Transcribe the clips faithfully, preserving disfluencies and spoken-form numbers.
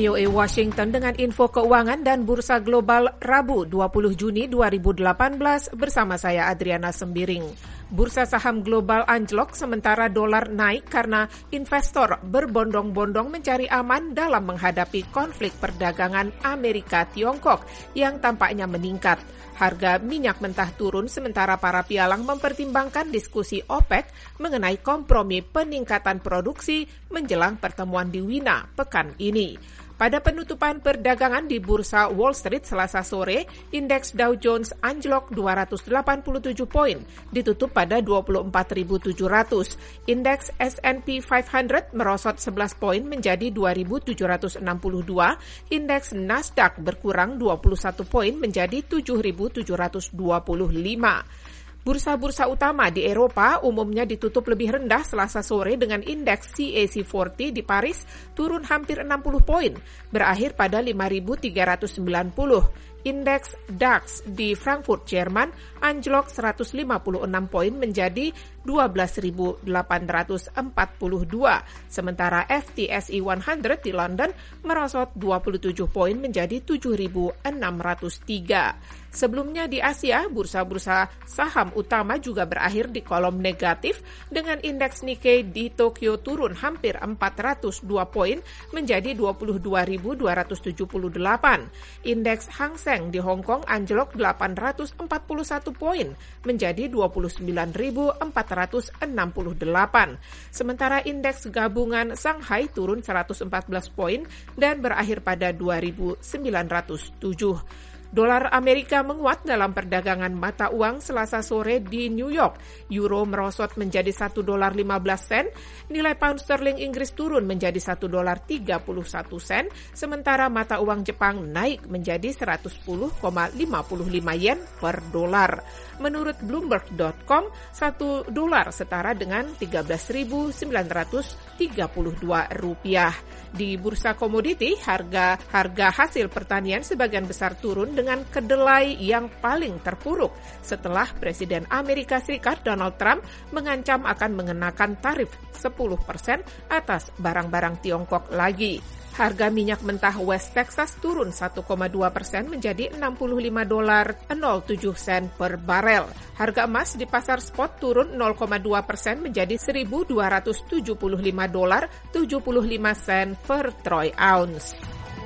V O A Washington dengan info keuangan dan bursa global Rabu dua puluh Juni dua ribu delapan belas bersama saya Adriana Sembiring. Bursa saham global anjlok sementara dolar naik karena investor berbondong-bondong mencari aman dalam menghadapi konflik perdagangan Amerika-Tiongkok yang tampaknya meningkat. Harga minyak mentah turun sementara para pialang mempertimbangkan diskusi OPEC mengenai kompromi peningkatan produksi menjelang pertemuan di Wina pekan ini. Pada penutupan perdagangan di Bursa Wall Street Selasa sore, indeks Dow Jones anjlok dua ratus delapan puluh tujuh poin, ditutup pada dua puluh empat ribu tujuh ratus. Indeks S and P lima ratus merosot sebelas poin menjadi dua ribu tujuh ratus enam puluh dua, indeks Nasdaq berkurang dua puluh satu poin menjadi tujuh ribu tujuh ratus dua puluh lima. Bursa-bursa utama di Eropa umumnya ditutup lebih rendah Selasa sore dengan indeks C A C empat puluh di Paris turun hampir enam puluh poin, berakhir pada lima ribu tiga ratus sembilan puluh. Indeks DAX di Frankfurt, Jerman anjlok seratus lima puluh enam poin menjadi dua belas ribu delapan ratus empat puluh dua. Sementara F T S E seratus di London merosot dua puluh tujuh poin menjadi tujuh ribu enam ratus tiga. Sebelumnya di Asia, bursa-bursa saham utama juga berakhir di kolom negatif dengan indeks Nikkei di Tokyo turun hampir empat ratus dua poin menjadi dua puluh dua ribu dua ratus tujuh puluh delapan. Indeks Hang Seng di Hong Kong anjlok delapan ratus empat puluh satu poin menjadi dua puluh sembilan ribu empat ratus enam puluh delapan. Sementara indeks gabungan Shanghai turun seratus empat belas poin dan berakhir pada dua ribu sembilan ratus tujuh. Dolar Amerika menguat dalam perdagangan mata uang Selasa sore di New York. Euro merosot menjadi satu dolar lima belas sen, nilai pound sterling Inggris turun menjadi satu dolar tiga puluh satu sen, sementara mata uang Jepang naik menjadi seratus sepuluh koma lima lima yen per dolar. Menurut Bloomberg dot com, satu dolar setara dengan tiga belas ribu sembilan ratus tiga puluh dua rupiah. Di bursa komoditi, harga harga hasil pertanian sebagian besar turun dengan kedelai yang paling terpuruk setelah Presiden Amerika Serikat Donald Trump mengancam akan mengenakan tarif sepuluh persen atas barang-barang Tiongkok lagi. Harga minyak mentah West Texas turun satu koma dua persen menjadi enam puluh lima dolar nol tujuh sen per barel. Harga emas di pasar spot turun nol koma dua persen menjadi seribu dua ratus tujuh puluh lima dolar tujuh puluh lima sen per troy ounce.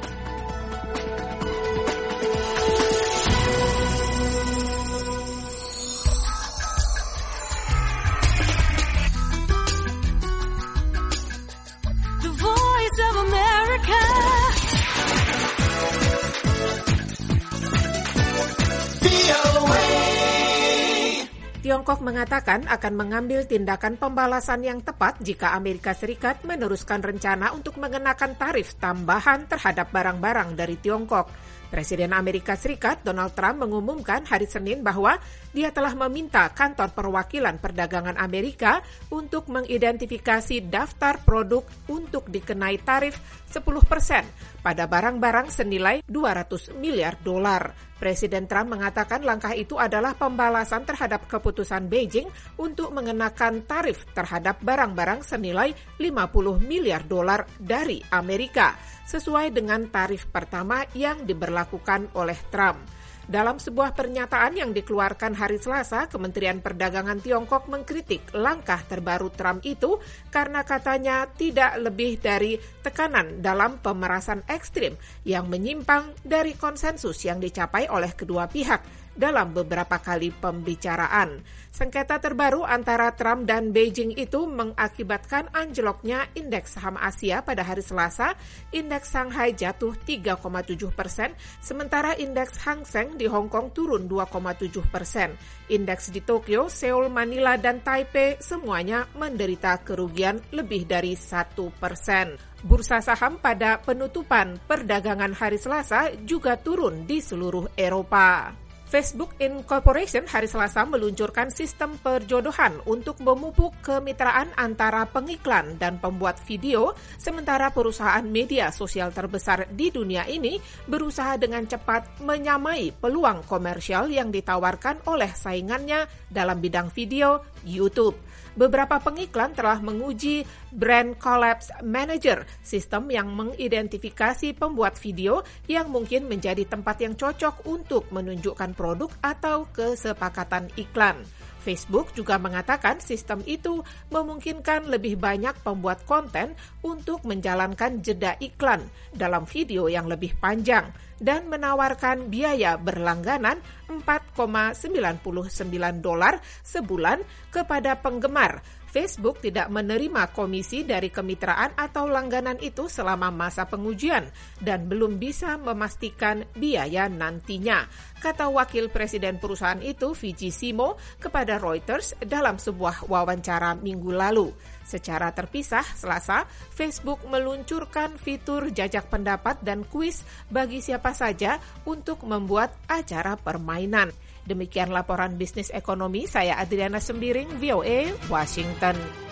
Tiongkok mengatakan akan mengambil tindakan pembalasan yang tepat jika Amerika Serikat meneruskan rencana untuk mengenakan tarif tambahan terhadap barang-barang dari Tiongkok. Presiden Amerika Serikat Donald Trump mengumumkan hari Senin bahwa dia telah meminta kantor perwakilan perdagangan Amerika untuk mengidentifikasi daftar produk untuk dikenai tarif sepuluh persen pada barang-barang senilai dua ratus miliar dolar. Presiden Trump mengatakan langkah itu adalah pembalasan terhadap keputusan Beijing untuk mengenakan tarif terhadap barang-barang senilai lima puluh miliar dolar dari Amerika, sesuai dengan tarif pertama yang diberlakukan oleh Trump. Dalam sebuah pernyataan yang dikeluarkan hari Selasa, Kementerian Perdagangan Tiongkok mengkritik langkah terbaru Trump itu karena katanya tidak lebih dari tekanan dalam pemerasan ekstrim yang menyimpang dari konsensus yang dicapai oleh kedua pihak dalam beberapa kali pembicaraan. Sengketa terbaru antara Trump dan Beijing itu mengakibatkan anjloknya indeks saham Asia pada hari Selasa. Indeks Shanghai jatuh tiga koma tujuh persen, sementara indeks Hang Seng di Hong Kong turun dua koma tujuh persen. Indeks di Tokyo, Seoul, Manila, dan Taipei semuanya menderita kerugian lebih dari satu persen. Bursa saham pada penutupan perdagangan hari Selasa juga turun di seluruh Eropa. Facebook Incorporation hari Selasa meluncurkan sistem perjodohan untuk memupuk kemitraan antara pengiklan dan pembuat video, sementara perusahaan media sosial terbesar di dunia ini berusaha dengan cepat menyamai peluang komersial yang ditawarkan oleh saingannya dalam bidang video, YouTube. Beberapa pengiklan telah menguji Brand Collapse Manager, sistem yang mengidentifikasi pembuat video yang mungkin menjadi tempat yang cocok untuk menunjukkan produk atau kesepakatan iklan. Facebook juga mengatakan sistem itu memungkinkan lebih banyak pembuat konten untuk menjalankan jeda iklan dalam video yang lebih panjang dan menawarkan biaya berlangganan empat koma sembilan sembilan dolar sebulan kepada penggemar. Facebook tidak menerima komisi dari kemitraan atau langganan itu selama masa pengujian dan belum bisa memastikan biaya nantinya, kata wakil presiden perusahaan itu, Fiji Simo, kepada Reuters dalam sebuah wawancara minggu lalu. Secara terpisah, Selasa, Facebook meluncurkan fitur jajak pendapat dan kuis bagi siapa saja untuk membuat acara permainan. Demikian laporan bisnis ekonomi, saya Adriana Sembiring, V O A, Washington.